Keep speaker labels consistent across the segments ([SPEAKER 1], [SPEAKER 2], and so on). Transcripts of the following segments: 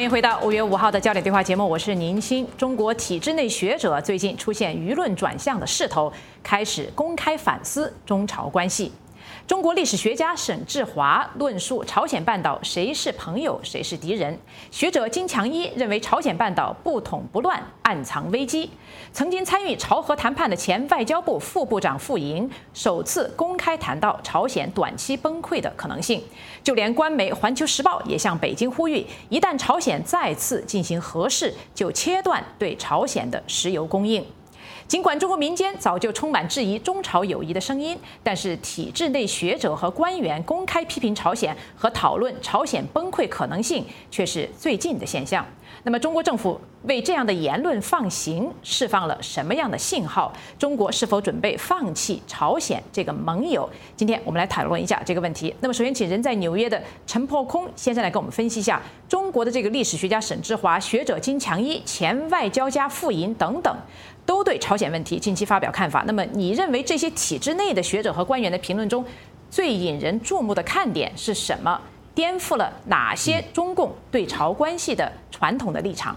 [SPEAKER 1] 迎回到5月5号的焦点对话节目，我是宁鑫。中国体制内学者最近出现舆论转向的势头，开始公开反思中朝关系。中国历史学家沈志华论述朝鲜半岛谁是朋友谁是敌人。学者金强一认为朝鲜半岛不统不乱，暗藏危机。曾经参与朝核谈判的前外交部副部长傅莹首次公开谈到朝鲜短期崩溃的可能性。就连官媒《环球时报》也向北京呼吁，一旦朝鲜再次进行核试，就切断对朝鲜的石油供应。尽管中国民间早就充满质疑中朝友谊的声音，但是体制内学者和官员公开批评朝鲜和讨论朝鲜崩溃可能性却是最近的现象。那么中国政府为这样的言论放行，释放了什么样的信号？中国是否准备放弃朝鲜这个盟友？今天我们来讨论一下这个问题。那么首先请人在纽约的陈破空先生来跟我们分析一下中国的这个历史学家沈志华、学者金强一、前外交家傅莹等等都对朝鲜问题近期发表看法。那么你认为这些体制内的学者和官员的评论中最引人注目的看点是什么？颠覆了哪些中共对朝关系的传统的立场？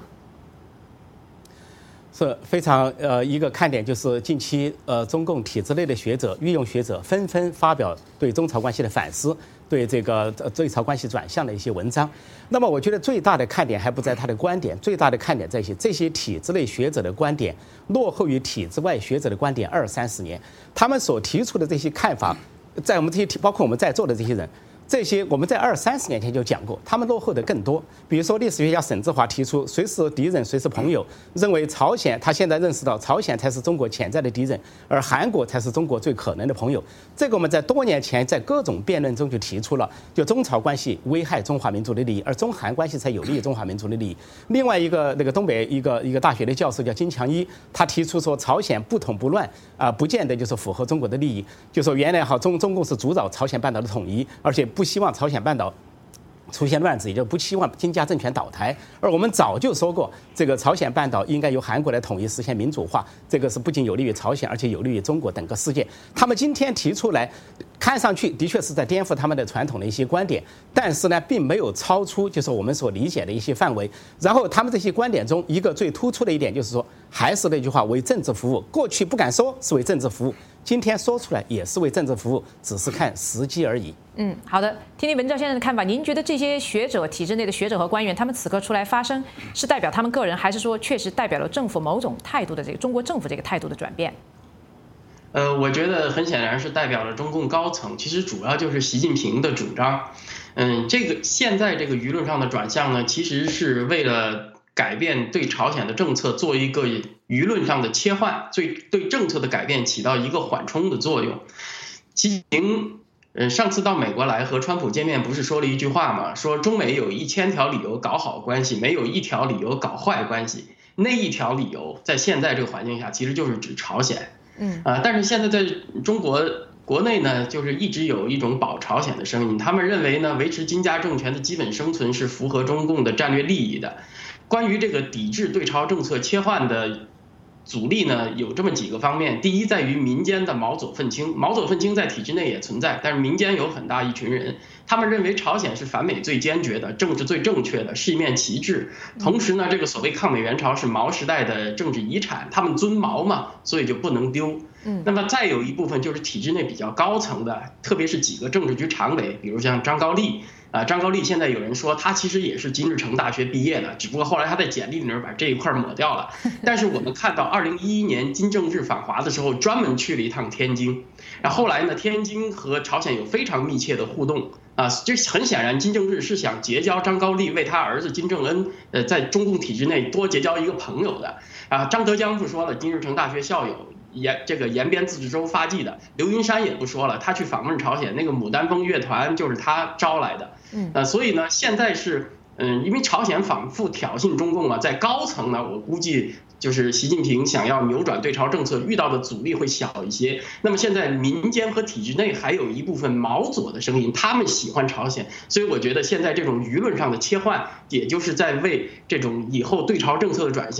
[SPEAKER 2] 是非常一个看点，就是近期中共体制内的学者、御用学者纷纷发表对中朝关系的反思，对这个对朝关系转向的一些文章。那么我觉得最大的看点还不在他的观点，最大的看点在于这些体制内学者的观点落后于体制外学者的观点20-30年，他们所提出的这些看法，在我们这些包括我们在座的这些人。这些我们在20-30年前就讲过，他们落后的更多。比如说，历史学家沈志华提出谁是敌人，谁是朋友，认为朝鲜，他现在认识到朝鲜才是中国潜在的敌人，而韩国才是中国最可能的朋友。这个我们在多年前在各种辩论中就提出了，就中朝关系危害中华民族的利益，而中韩关系才有利于中华民族的利益。另外一个那个东北一个大学的教授叫金强一，他提出说朝鲜不统不乱不见得就是符合中国的利益，就说原来中共是主导朝鲜半岛的统一，而且不希望朝鲜半岛出现乱子，也就不希望金家政权倒台。而我们早就说过，这个朝鲜半岛应该由韩国来统一，实现民主化，这个是不仅有利于朝鲜，而且有利于中国整个世界。他们今天提出来，看上去的确是在颠覆他们的传统的一些观点，但是呢，并没有超出就是我们所理解的一些范围。然后他们这些观点中，一个最突出的一点就是说，还是那句话，为政治服务。过去不敢说是为政治服务，今天说出来也是为政治服务，只是看时机而已。
[SPEAKER 1] 好的，听听文照先生的看法。您觉得这些学者、体制内的学者和官员，他们此刻出来发声，是代表他们个人，还是说确实代表了政府某种态度的这个中国政府这个态度的转变？
[SPEAKER 3] 我觉得很显然是代表了中共高层，其实主要就是习近平的主张。这个现在这个舆论上的转向呢，其实是为了改变对朝鲜的政策，做一个舆论上的切换，对政策的改变起到一个缓冲的作用。习近平上次到美国来和川普见面，不是说了一句话吗？说中美有1000条理由搞好关系，没有1条理由搞坏关系。那1条理由在现在这个环境下，其实就是指朝鲜。但是现在在中国国内呢，就是一直有一种保朝鲜的声音，他们认为呢，维持金家政权的基本生存是符合中共的战略利益的。关于这个抵制对朝政策切换的阻力呢，有这么几个方面。第一，在于民间的毛左愤青，毛左愤青在体制内也存在，但是民间有很大一群人，他们认为朝鲜是反美最坚决的，政治最正确的，是一面旗帜。同时呢，这个所谓抗美援朝是毛时代的政治遗产，他们尊毛嘛，所以就不能丢。那么再有一部分就是体制内比较高层的，特别是几个政治局常委，比如像张高丽。张高丽现在有人说他其实也是金日成大学毕业的，只不过后来他在简历里面把这一块抹掉了。但是我们看到2011年金正日访华的时候，专门去了一趟天津。然后后来呢，天津和朝鲜有非常密切的互动就很显然金正日是想结交张高丽，为他儿子金正恩在中共体制内多结交一个朋友的。张德江不说了，金日成大学校友。这个延边自治州发迹的刘云山也不说了，他去访问朝鲜，那个牡丹峰乐团就是他招来的。所以呢，现在是因为朝鲜反复挑衅中共在高层呢，我估计就是习近平想要扭转对朝政策遇到的阻力会小一些。那么现在民间和体制内还有一部分毛左的声音，他们喜欢朝鲜，所以我觉得现在这种舆论上的切换，也就是在为这种以后对朝政策的转向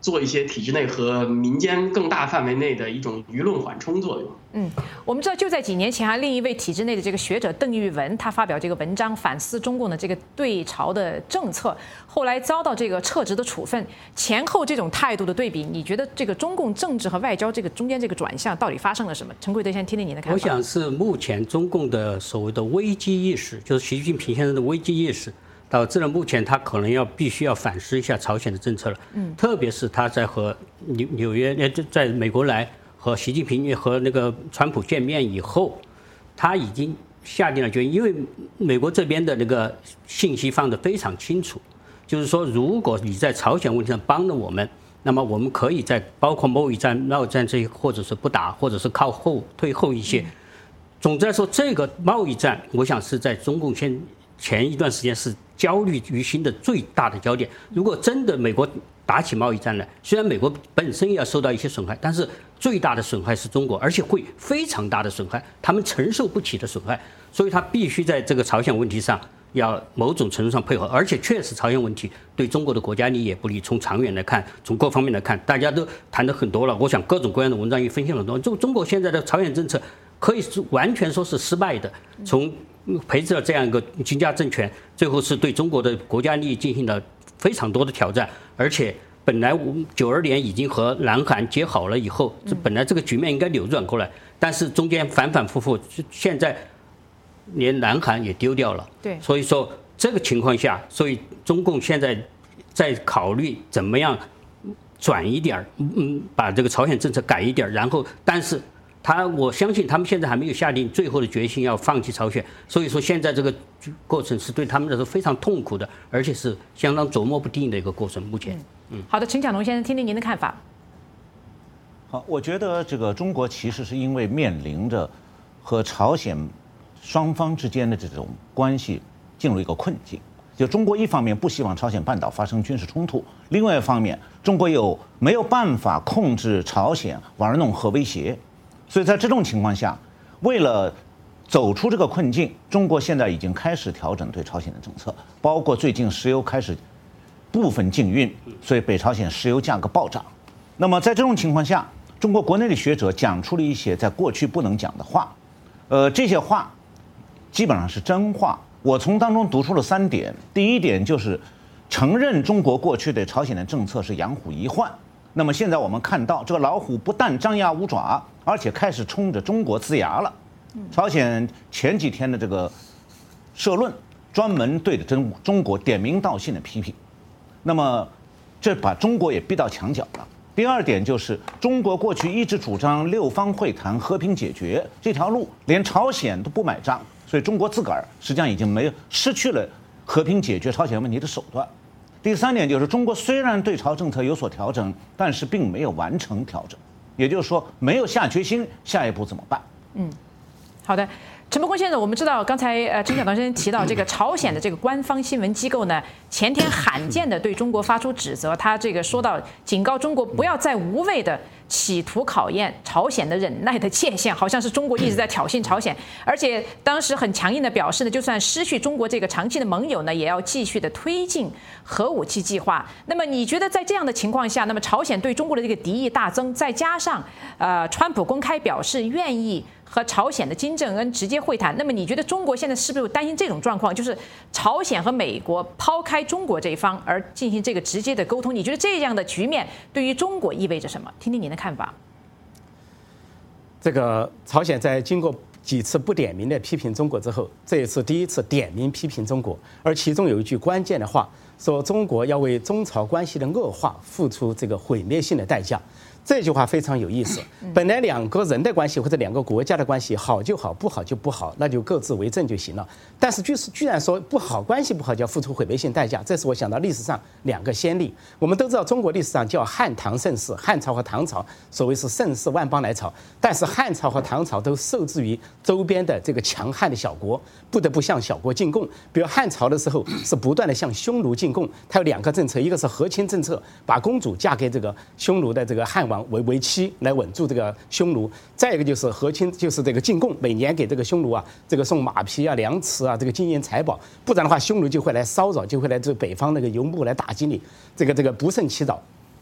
[SPEAKER 3] 做一些体制内和民间更大范围内的一种舆论缓冲作用。
[SPEAKER 1] 我们知道就在几年前啊，另一位体制内的这个学者邓玉文，他发表这个文章反思中共的这个对朝的政策，后来遭到这个撤职的处分。前后这种态度的对比，你觉得这个中共政治和外交这个中间这个转向到底发生了什么？陈贵德，先听听您的看法。
[SPEAKER 4] 我想是目前中共的所谓的危机意识，就是习近平先生的危机意识，导致了目前他可能必须要反思一下朝鲜的政策了。特别是他在和纽约在美国来和习近平和那个川普见面以后，他已经下定了决心，因为美国这边的那个信息放得非常清楚，就是说如果你在朝鲜问题上帮了我们，那么我们可以在包括贸易战这些，或者是不打，或者是退后一些。总之来说，这个贸易战，我想是在中共前一段时间是焦虑于心的最大的焦点。如果真的美国打起贸易战来，虽然美国本身也要受到一些损害，但是最大的损害是中国，而且会非常大的损害，他们承受不起的损害，所以他必须在这个朝鲜问题上要某种程度上配合。而且确实朝鲜问题对中国的国家利益也不利，从长远来看，从各方面来看，大家都谈得很多了，我想各种各样的文章也分析了很多。中国现在的朝鲜政策可以是完全说是失败的，从培植了这样一个金家政权，最后是对中国的国家利益进行了非常多的挑战，而且本来92年已经和南韩结好了以后，本来这个局面应该扭转过来，但是中间反反复复，现在连南韩也丢掉了。
[SPEAKER 1] 对，
[SPEAKER 4] 所以说这个情况下，所以中共现在在考虑怎么样转一点，把这个朝鲜政策改一点，然后但是我相信他们现在还没有下定最后的决心要放弃朝鲜，所以说现在这个过程是对他们来说非常痛苦的，而且是相当琢磨不定的一个过程。目前，
[SPEAKER 1] 好的，陈强龙先生，听听您的看法。
[SPEAKER 5] 好，我觉得这个中国其实是因为面临着和朝鲜双方之间的这种关系进入一个困境，就中国一方面不希望朝鲜半岛发生军事冲突，另外一方面中国没有办法控制朝鲜玩弄核威胁。所以在这种情况下，为了走出这个困境，中国现在已经开始调整对朝鲜的政策，包括最近石油开始部分禁运，所以北朝鲜石油价格暴涨。那么在这种情况下，中国国内的学者讲出了一些在过去不能讲的话，这些话基本上是真话。我从当中读出了3点，第一点就是承认中国过去对朝鲜的政策是养虎遗患。那么现在我们看到，这个老虎不但张牙舞爪，而且开始冲着中国呲牙了。朝鲜前几天的这个社论，专门对着中国点名道姓的批评，那么这把中国也逼到墙角了。第二点就是，中国过去一直主张6方会谈和平解决这条路，连朝鲜都不买账，所以中国自个儿实际上已经失去了和平解决朝鲜问题的手段。第3点就是，中国虽然对朝政策有所调整，但是并没有完成调整，也就是说没有下决心下一步怎么办。
[SPEAKER 1] 好的，陈伯公先生，我们知道刚才陈晓东先生提到这个朝鲜的这个官方新闻机构呢，前天罕见的对中国发出指责，他这个说到警告中国不要再无谓的企图考验朝鲜的忍耐的界限，好像是中国一直在挑衅朝鲜，而且当时很强硬的表示呢，就算失去中国这个长期的盟友呢，也要继续的推进核武器计划。那么你觉得在这样的情况下，那么朝鲜对中国的这个敌意大增，再加上川普公开表示愿意和朝鲜的金正恩直接会谈，那么你觉得中国现在是不是有担心这种状况，就是朝鲜和美国抛开中国这一方而进行这个直接的沟通？你觉得这样的局面对于中国意味着什么？听听您的看法。
[SPEAKER 2] 这个朝鲜在经过几次不点名的批评中国之后，这一次第一次点名批评中国，而其中有一句关键的话，说中国要为中朝关系的恶化付出这个毁灭性的代价。这句话非常有意思。本来2个人的关系或者2个国家的关系好就好，不好就不好，那就各自为政就行了。但是居然说不好，关系不好就要付出毁灭性代价，这是我想到历史上2个先例。我们都知道中国历史上叫汉唐盛世，汉朝和唐朝所谓是盛世万邦来朝，但是汉朝和唐朝都受制于周边的这个强悍的小国，不得不向小国进贡。比如汉朝的时候是不断的向匈奴进贡，它有2个政策，一个是和亲政策，把公主嫁给这个匈奴的这个汉王为妻来稳住这个匈奴，再一个就是和亲，就是这个进贡，每年给这个匈奴啊，这个送马匹啊、粮食啊、这个金银财宝，不然的话匈奴就会来骚扰，就会来这北方那个游牧来打击你，这个不胜其扰。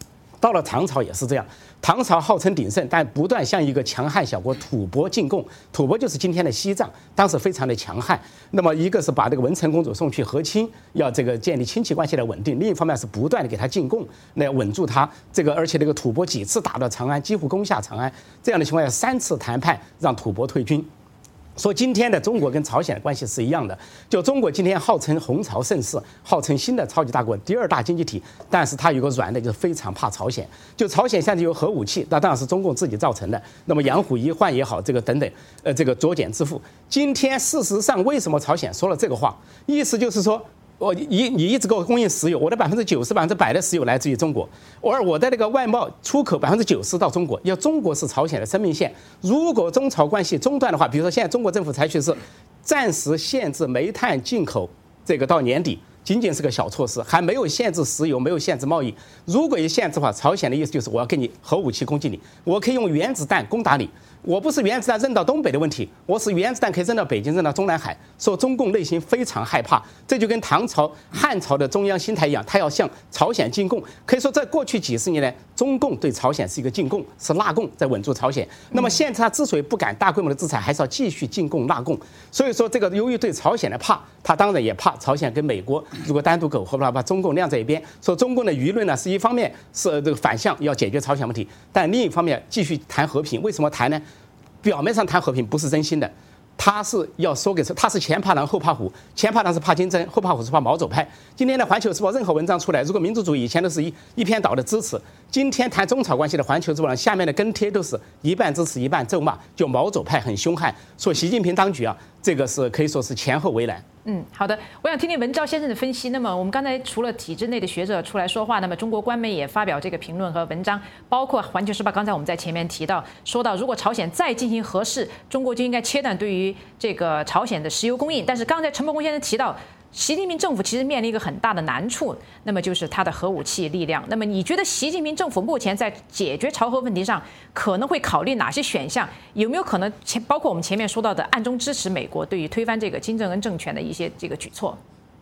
[SPEAKER 2] 到了唐朝也是这样，唐朝号称鼎盛，但不断向一个强悍小国吐蕃进贡。吐蕃就是今天的西藏，当时非常的强悍。那么一个是把这个文成公主送去和亲，要这个建立亲戚关系的稳定；另一方面是不断的给他进贡，来稳住他。这个而且这个吐蕃几次打到长安，几乎攻下长安，这样的情况下3次谈判让吐蕃退军。说今天的中国跟朝鲜的关系是一样的，就中国今天号称红潮盛世，号称新的超级大国、第2大经济体，但是它有个软的，就是非常怕朝鲜。就朝鲜现在有核武器，那当然是中共自己造成的。那么养虎遗患也好，这个等等，这个作茧自缚。今天事实上，为什么朝鲜说了这个话？意思就是说，你一直给我供应石油，我的90%、100%的石油来自于中国，而我的那个外贸出口90%到中国，要中国是朝鲜的生命线。如果中朝关系中断的话，比如说现在中国政府采取是暂时限制煤炭进口，这个到年底仅仅是个小措施，还没有限制石油，没有限制贸易。如果一限制的话，朝鲜的意思就是我要给你核武器攻击你，我可以用原子弹攻打你。我不是原子弹扔到东北的问题，我是原子弹可以扔到北京，扔到中南海。说中共内心非常害怕，这就跟唐朝、汉朝的中央心态一样，他要向朝鲜进贡。可以说，在过去几十年来，中共对朝鲜是一个进贡，是纳贡，在稳住朝鲜。那么现在他之所以不敢大规模的制裁，还是要继续进贡纳贡。所以说，这个由于对朝鲜的怕，他当然也怕朝鲜跟美国如果单独苟合的话，把中共晾在一边。说中共的舆论呢，是一方面是这个反向要解决朝鲜问题，但另一方面继续谈和平。为什么谈呢？表面上谈和平不是真心的，他是要说给他是前怕狼后怕虎，前怕狼是怕金正，后怕虎是怕毛左派。今天的《环球时报》任何文章出来，如果民主主义以前都是一边倒的支持，今天谈中朝关系的《环球时报》下面的跟帖都是一半支持一半咒骂，就毛左派很凶悍，说习近平当局啊，这个是可以说是前后为难。
[SPEAKER 1] 好的，我想听听文昭先生的分析。那么我们刚才除了体制内的学者出来说话，那么中国官媒也发表这个评论和文章，包括《环球时报》。刚才我们在前面说到，如果朝鲜再进行核试，中国就应该切断对于这个朝鲜的石油供应。但是刚才陈伯公先生提到，习近平政府其实面临一个很大的难处，那么就是他的核武器力量。那么你觉得习近平政府目前在解决朝核问题上可能会考虑哪些选项？有没有可能包括我们前面说到的暗中支持美国对于推翻这个金正恩政权的一些这个举措？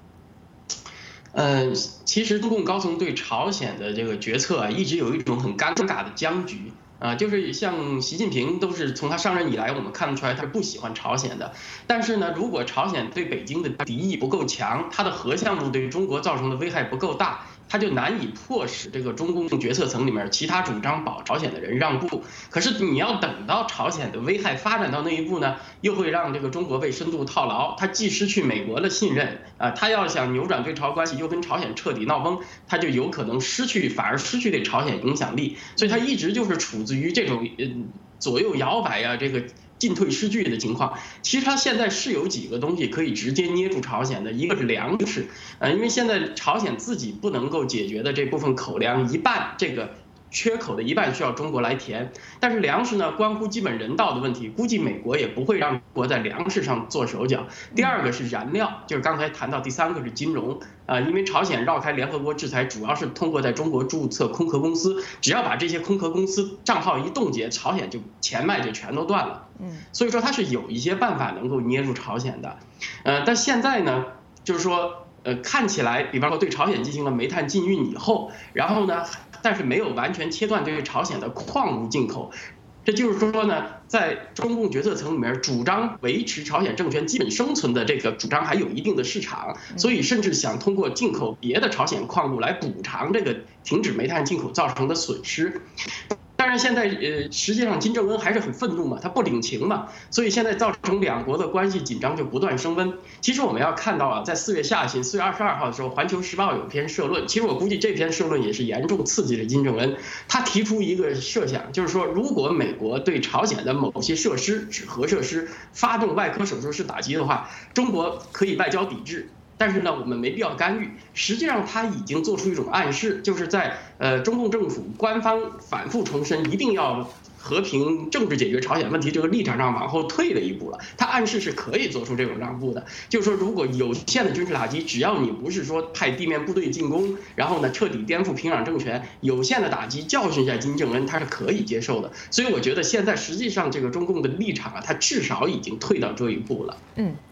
[SPEAKER 3] 其实中共高层对朝鲜的这个决策啊，一直有一种很尴尬的僵局。就是像习近平都是从他上任以来，我们看得出来他是不喜欢朝鲜的。但是呢，如果朝鲜对北京的敌意不够强，他的核项目对中国造成的危害不够大，他就难以迫使这个中共决策层里面其他主张保朝鲜的人让步。可是你要等到朝鲜的危害发展到那一步呢，又会让这个中国被深度套牢。他既失去美国的信任他要想扭转对朝关系，又跟朝鲜彻底闹崩，他就有可能反而失去对朝鲜影响力。所以他一直就是处于这种左右摇摆这个进退失据的情况。其实他现在是有几个东西可以直接捏住朝鲜的，一个是粮食，因为现在朝鲜自己不能够解决的这部分口粮一半，这个缺口的一半需要中国来填。但是粮食呢，关乎基本人道的问题，估计美国也不会让中国在粮食上做手脚。第二个是燃料，就是刚才谈到，第三个是金融。因为朝鲜绕开联合国制裁，主要是通过在中国注册空壳公司，只要把这些空壳公司账号一冻结，朝鲜就钱脉就全都断了。所以说它是有一些办法能够捏住朝鲜的。但现在呢，就是说看起来，比方说对朝鲜进行了煤炭禁运以后，然后呢，但是没有完全切断对朝鲜的矿物进口。这就是说呢，在中共决策层里面，主张维持朝鲜政权基本生存的这个主张还有一定的市场，所以甚至想通过进口别的朝鲜矿物来补偿这个停止煤炭进口造成的损失。当然，现在实际上金正恩还是很愤怒嘛，他不领情嘛，所以现在造成两国的关系紧张就不断升温。其实我们要看到啊，在4月下旬，4月22号的时候，《环球时报》有篇社论，其实我估计这篇社论也是严重刺激了金正恩。他提出一个设想，就是说，如果美国对朝鲜的某些设施，指核设施发动外科手术式打击的话，中国可以外交抵制。但是呢，我们没必要干预。实际上，他已经做出一种暗示，就是在中共政府官方反复重申一定要和平政治解决朝鲜问题这个立场上往后退了一步了。他暗示是可以做出这种让步的，就是说，如果有限的军事打击，只要你不是说派地面部队进攻，然后呢彻底颠覆平壤政权，有限的打击教训一下金正恩，他是可以接受的。所以我觉得现在实际上这个中共的立场啊，他至少已经退到这一步了。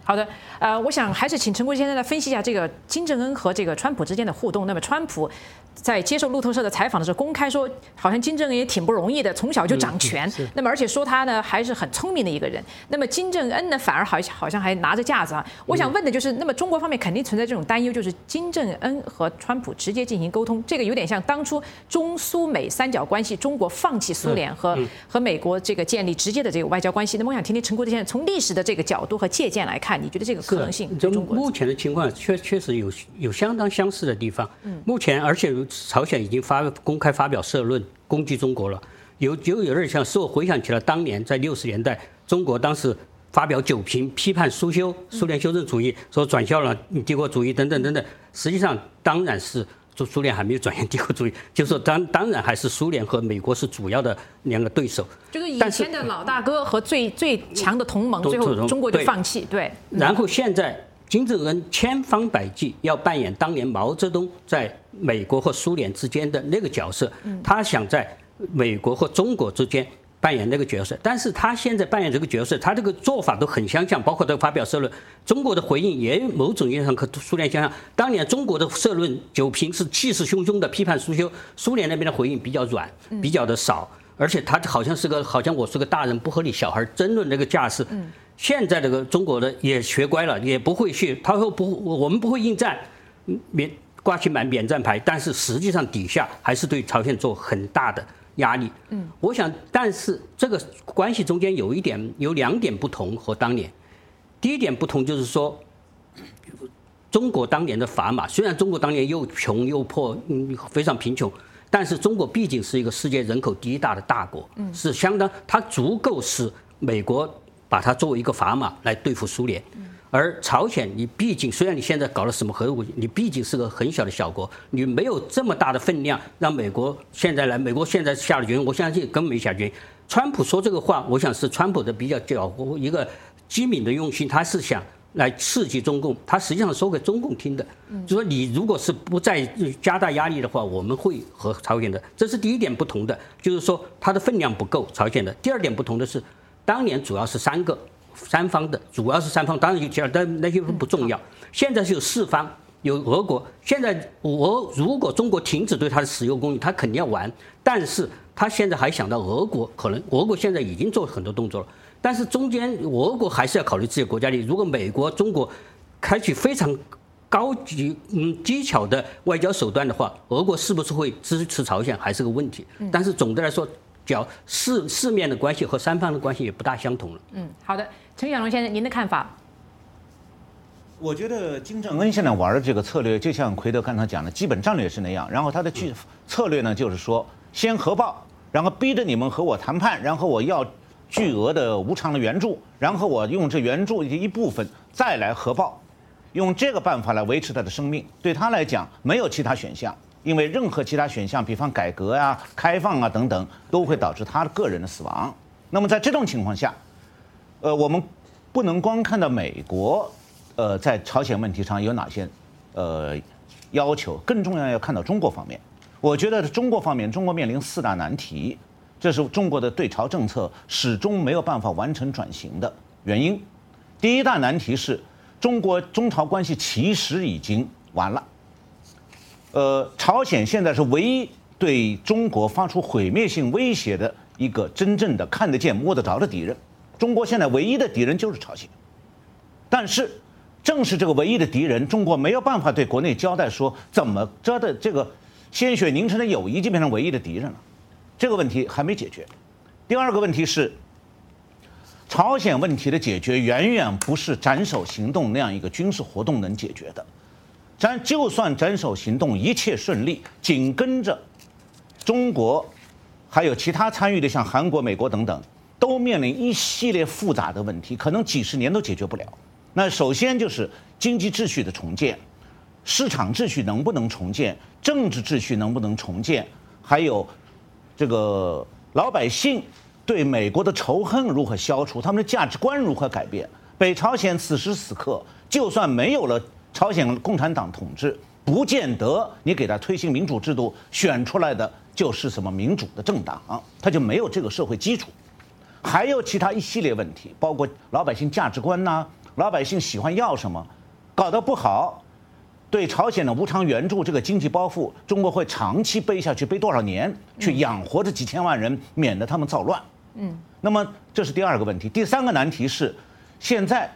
[SPEAKER 1] 好的，我想还是请陈国先生来分析一下这个金正恩和这个川普之间的互动。那么川普在接受路透社的采访的时候，公开说，好像金正恩也挺不容易的，从小就掌权。那么而且说他呢还是很聪明的一个人。那么金正恩呢反而好像还拿着架子啊。我想问的就是，那么中国方面肯定存在这种担忧，就是金正恩和川普直接进行沟通，这个有点像当初中苏美三角关系，中国放弃苏联和美国这个建立直接的这个外交关系。那么我想听听陈国先生从历史的这个角度和借鉴来看，你觉得这个可能性？
[SPEAKER 4] 目前的情况确实有相当相似的地方。目前而且朝鲜已经公开发表社论攻击中国了，有点像是我回想起了当年在60年代，中国当时发表9评批判苏联修正主义，说转向了帝国主义等等等等。实际上当然是苏联还没有转向帝国主义，就是说当然还是苏联和美国是主要的2个对手。
[SPEAKER 1] 就是以前的老大哥和最强的同盟，最后中国就放弃。对。
[SPEAKER 4] 然后现在金正恩千方百计要扮演当年毛泽东在美国和苏联之间的那个角色，他想在美国和中国之间扮演那个角色，但是他现在扮演这个角色，他这个做法都很相像，包括他发表社论，中国的回应也某种意义上和苏联相像。当年中国的社论9评是气势汹汹的批判苏联那边的回应比较软，比较的少，而且他好像我是个大人不和你小孩争论那个架势。现在这个中国的也学乖了，也不会去，他说我们不会应战，挂起免战牌，但是实际上底下还是对朝鲜做很大的压力。我想，但是这个关系中间有2点不同和当年。第一点不同就是说，中国当年的砝码，虽然中国当年又穷又破，非常贫穷，但是中国毕竟是一个世界人口第1大的大国，是相当，它足够使美国把它作为一个砝码来对付苏联。而朝鲜，你毕竟虽然你现在搞了什么核武器，你毕竟是个很小的小国，你没有这么大的分量让美国现在下了决心，我相信根本没下决心。川普说这个话，我想是川普的比较一个机敏的用心，他是想来刺激中共，他实际上说给中共听的，就说你如果是不再加大压力的话，我们会和朝鲜的，这是第一点不同的，就是说它的分量不够朝鲜的。第二点不同的是，当年主要是三方的，主要是3方，当然有其他，但那些不重要。现在是有4方，有俄国。现在如果中国停止对它的石油供应，它肯定要完。但是他现在还想到俄国，可能俄国现在已经做很多动作了，但是中间俄国还是要考虑自己国家利益。如果美国、中国采取非常高级技巧的外交手段的话，俄国是不是会支持朝鲜还是个问题。但是总的来说，四面的关系和3方的关系也不大相同了。
[SPEAKER 1] 好的，陈小龙先生，您的看法？
[SPEAKER 5] 我觉得金正恩现在玩的这个策略，就像奎德刚才讲的，基本战略是那样。然后他的策略呢，就是说先核爆，然后逼着你们和我谈判，然后我要巨额的无偿的援助，然后我用这援助的一部分再来核爆，用这个办法来维持他的生命。对他来讲，没有其他选项。因为任何其他选项，比方改革啊、开放啊等等，都会导致他的个人的死亡。那么在这种情况下，我们不能光看到美国，在朝鲜问题上有哪些要求，更重要看到中国方面。我觉得中国方面，中国面临4大难题，这是中国的对朝政策始终没有办法完成转型的原因。第1大难题是中国中朝关系其实已经完了。朝鲜现在是唯一对中国发出毁灭性威胁的一个真正的看得见摸得着的敌人。中国现在唯一的敌人就是朝鲜，但是正是这个唯一的敌人，中国没有办法对国内交代说怎么着的这个鲜血凝成的友谊就变成唯一的敌人了，这个问题还没解决。第2个问题是，朝鲜问题的解决远远不是斩首行动那样一个军事活动能解决的。就算斩首行动一切顺利，紧跟着中国还有其他参与的，像韩国、美国等等，都面临一系列复杂的问题，可能几10年都解决不了。那首先就是经济秩序的重建，市场秩序能不能重建，政治秩序能不能重建，还有这个老百姓对美国的仇恨如何消除，他们的价值观如何改变。北朝鲜此时此刻，就算没有了朝鲜共产党统治，不见得你给他推行民主制度，选出来的就是什么民主的政党，他就没有这个社会基础。还有其他一系列问题，包括老百姓价值观呐、 老百姓喜欢要什么，搞得不好，对朝鲜的无偿援助这个经济包袱，中国会长期背下去，背多少年去养活这几千万人，免得他们造乱。那么这是第二个问题。第三个难题是，现在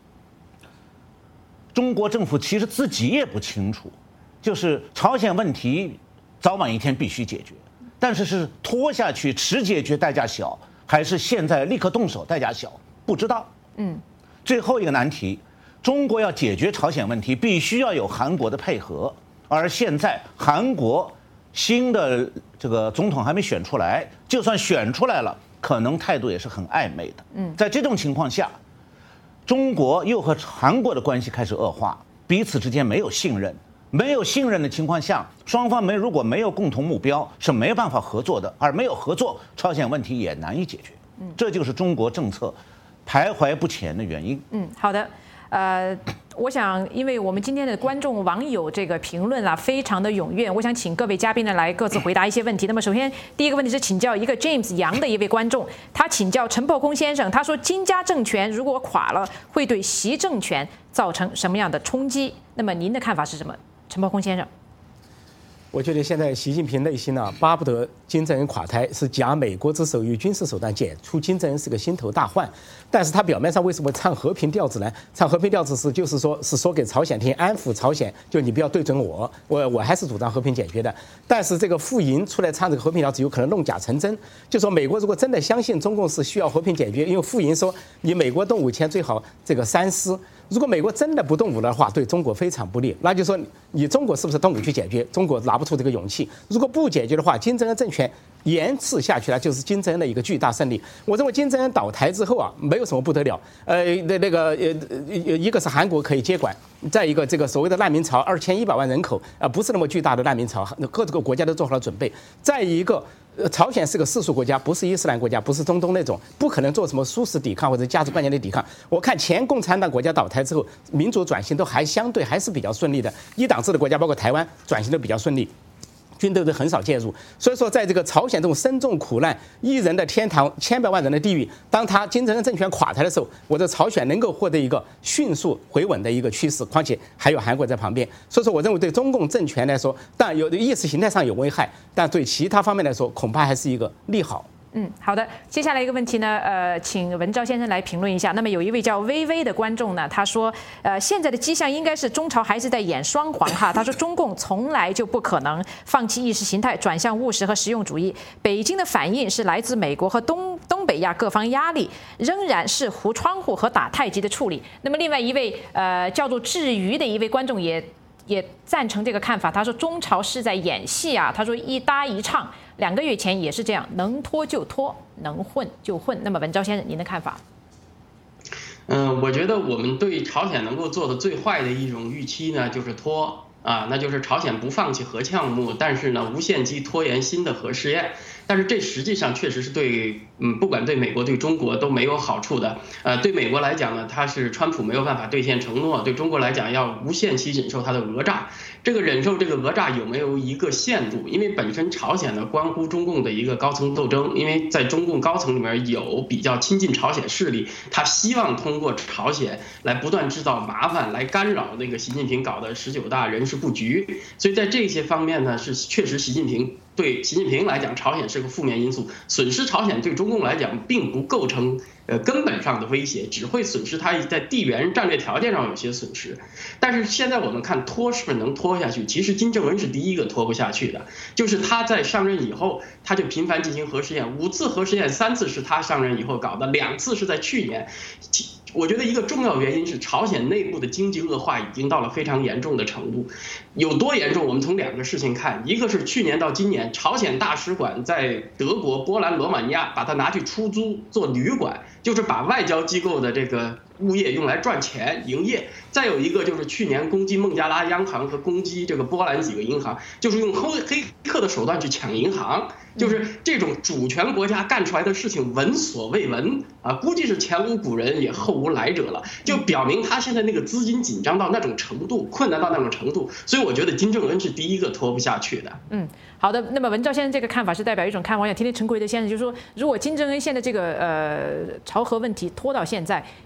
[SPEAKER 5] 中国政府其实自己也不清楚，就是朝鲜问题早晚一天必须解决，但是拖下去迟解决代价小，还是现在立刻动手代价小，不知道。最后一个难题，中国要解决朝鲜问题，必须要有韩国的配合，而现在韩国新的这个总统还没选出来，就算选出来了，可能态度也是很暧昧的。在这种情况下，中国又和韩国的关系开始恶化，彼此之间没有信任。没有信任的情况下，双方如果没有共同目标，是没有办法合作的。而没有合作，朝鲜问题也难以解决。这就是中国政策徘徊不前的原因。
[SPEAKER 1] 好的。我想，因为我们今天的观众网友这个评论啊，非常的踊跃，我想请各位嘉宾呢来各自回答一些问题。那么，首先第一个问题是请教一个 James 杨的一位观众，他请教陈破空先生，他说金家政权如果垮了，会对习政权造成什么样的冲击？那么您的看法是什么？陈破空先生。
[SPEAKER 2] 我觉得现在习近平内心呢，巴不得金正恩垮台，是假美国之手，以军事手段解除金正恩是个心头大患。但是他表面上为什么唱和平调子呢？唱和平调子就是说给朝鲜听，安抚朝鲜，就你不要对准我还是主张和平解决的。但是这个傅莹出来唱这个和平调子，有可能弄假成真。就说美国如果真的相信中共是需要和平解决，因为傅莹说你美国动武前最好这个三思。如果美国真的不动武的话，对中国非常不利。那就说你中国是不是动武去解决？中国拿不出这个勇气。如果不解决的话，金正恩政权延迟下去了，就是金正恩的一个巨大胜利。我认为金正恩倒台之后啊，没有什么不得了。一个是韩国可以接管，再一个这个所谓的难民潮2100万人口不是那么巨大的难民潮，各个国家都做好了准备。再一个。朝鲜是个世俗国家，不是伊斯兰国家，不是中东那种，不可能做什么殊死抵抗或者价值观念的抵抗。我看前共产党国家倒台之后，民主转型都相对还是比较顺利的，一党制的国家包括台湾转型都比较顺利。军队都很少介入，所以说在这个朝鲜这种深重苦难、一人的天堂、千百万人的地狱，当他金正恩政权垮台的时候，我的朝鲜能够获得一个迅速回稳的一个趋势，况且还有韩国在旁边，所以说我认为对中共政权来说，但有意识形态上有危害，但对其他方面来说，恐怕还是一个利好。
[SPEAKER 1] 好的。接下来一个问题呢，请文昭先生来评论一下。那么有一位叫微微的观众呢，他说，现在的迹象应该是中朝还是在演双簧哈。他说中共从来就不可能放弃意识形态，转向务实和实用主义。北京的反应是来自美国和东北亚各方压力，仍然是糊窗户和打太极的处理。那么另外一位叫做至于的一位观众也赞成这个看法，他说中朝是在演戏啊，他说一搭一唱，2个月前也是这样，能拖就拖，能混就混。那么文昭先生，您的看法？
[SPEAKER 3] 我觉得我们对朝鲜能够做的最坏的一种预期呢，就是拖啊，那就是朝鲜不放弃核项目，但是呢无限期拖延新的核试验。但是这实际上确实是对，不管对美国对中国都没有好处的。对美国来讲呢，它是川普没有办法兑现承诺；对中国来讲，要无限期忍受它的讹诈。这个忍受这个讹诈有没有一个限度？因为本身朝鲜呢关乎中共的一个高层斗争，因为在中共高层里面有比较亲近朝鲜势力，他希望通过朝鲜来不断制造麻烦，来干扰那个习近平搞的19大人事布局。所以在这些方面呢，是确实对习近平来讲，朝鲜是个负面因素，损失朝鲜对中共来讲并不构成根本上的威胁，只会损失它在地缘战略条件上有些损失。但是现在我们看拖是不是能拖下去？其实金正恩是第一个拖不下去的，就是他在上任以后，他就频繁进行核试验，5次核试验，3次是他上任以后搞的，2次是在去年。我觉得一个重要原因是朝鲜内部的经济恶化已经到了非常严重的程度，有多严重？我们从2个事情看，一个是去年到今年，朝鲜大使馆在德国、波兰、罗马尼亚把它拿去出租做旅馆，就是把外交机构的这个物业用来赚钱营业。再有一个就是去年攻击孟加拉央行和攻击这个波兰几个银行，就是用黑客的手段去抢银行，就是这种主权国家干出来的事情闻所未闻啊，估计是前无古人也后无来者了，就表明他现在那个资金紧张到那种程度，困难到那种程度，所以我觉得金正恩是第一个拖不下去的。
[SPEAKER 1] 好的。那么文昭先生这个看法是代表一种看法，我想陈奎的先生就是说，如果金正恩现在这个朝核问题拖到现在，意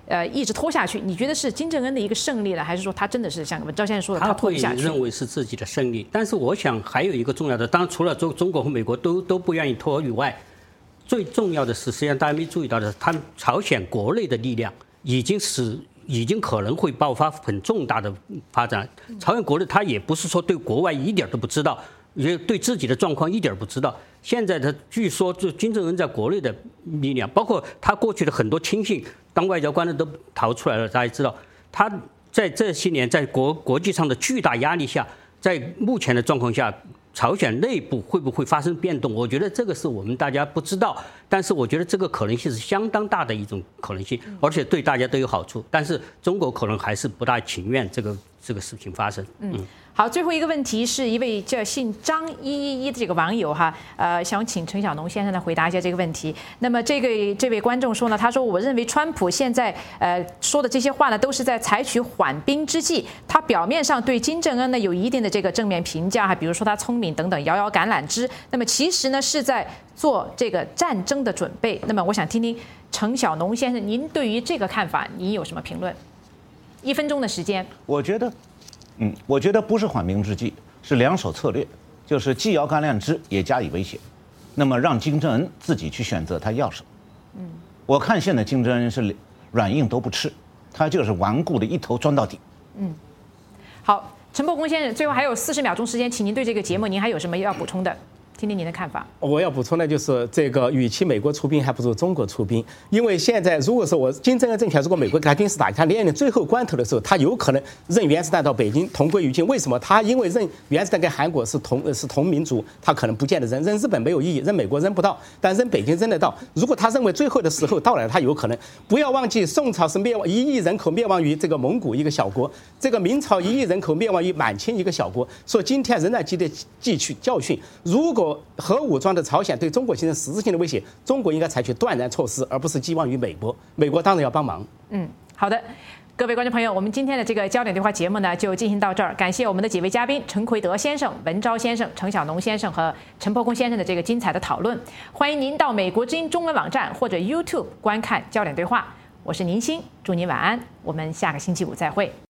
[SPEAKER 1] 一直拖下去，你觉得是金正恩的一个胜利呢，还是说他真的是像文昭先生说的，
[SPEAKER 4] 他会
[SPEAKER 1] 拖不下去？
[SPEAKER 4] 认为是自己的胜利，但是我想还有一个重要的，当然除了中国和美国都不愿意拖以外，最重要的是，实际上大家没注意到的是，他朝鲜国内的力量已经可能会爆发很重大的发展。朝鲜国内他也不是说对国外一点都不知道，也对自己的状况一点不知道。现在他据说，就金正恩在国内的力量，包括他过去的很多亲信当外交官的都逃出来了，大家知道，他在这些年在国际上的巨大压力下，在目前的状况下，朝鲜内部会不会发生变动？我觉得这个是我们大家不知道，但是我觉得这个可能性是相当大的一种可能性，而且对大家都有好处。但是中国可能还是不大情愿这个事情发生。
[SPEAKER 1] 好，最后一个问题是一位叫姓张111的这个网友哈，想请陈小农先生来回答一下这个问题。那么这位观众说呢，他说我认为川普现在说的这些话呢，都是在采取缓兵之计。他表面上对金正恩呢有一定的这个正面评价哈，比如说他聪明等等，摇摇橄榄枝。那么其实呢是在做这个战争的准备。那么我想听听陈小农先生，您对于这个看法，您有什么评论？1分钟的时间。
[SPEAKER 5] 我觉得不是缓兵之计，是两手策略，就是既摇橄榄枝也加以威胁，那么让金正恩自己去选择他要什么。我看现在金正恩是软硬都不吃，他就是顽固的一头钻到底。
[SPEAKER 1] 好，陈伯公先生，最后还有40秒钟时间，请您对这个节目您还有什么要补充的？听听您的看法。
[SPEAKER 2] 我要补充的就是这个，与其美国出兵，还不如中国出兵。因为现在如果说金正恩政权如果美国给他军事打击，他面临最后关头的时候，他有可能扔原子弹到北京，同归于尽。为什么？他因为扔原子弹跟韩国是同民族，他可能不见得扔日本没有意义，扔美国扔不到，但扔北京扔得到。如果他认为最后的时候到了，他有可能。不要忘记，宋朝是1亿人口灭亡于这个蒙古一个小国，这个明朝1亿人口灭亡于满清一个小国。所以今天仍然汲取教训。如果核武装的朝鲜对中国形成实质性的威胁，中国应该采取断然措施，而不是寄望于美国。美国当然要帮忙。
[SPEAKER 1] 好的，各位观众朋友，我们今天的这个焦点对话节目呢，就进行到这儿。感谢我们的几位嘉宾陈奎德先生、文昭先生、陈小农先生和陈伯公先生的这个精彩的讨论。欢迎您到美国之音中文网站或者 YouTube 观看焦点对话。我是宁鑫，祝您晚安，我们下个星期五再会。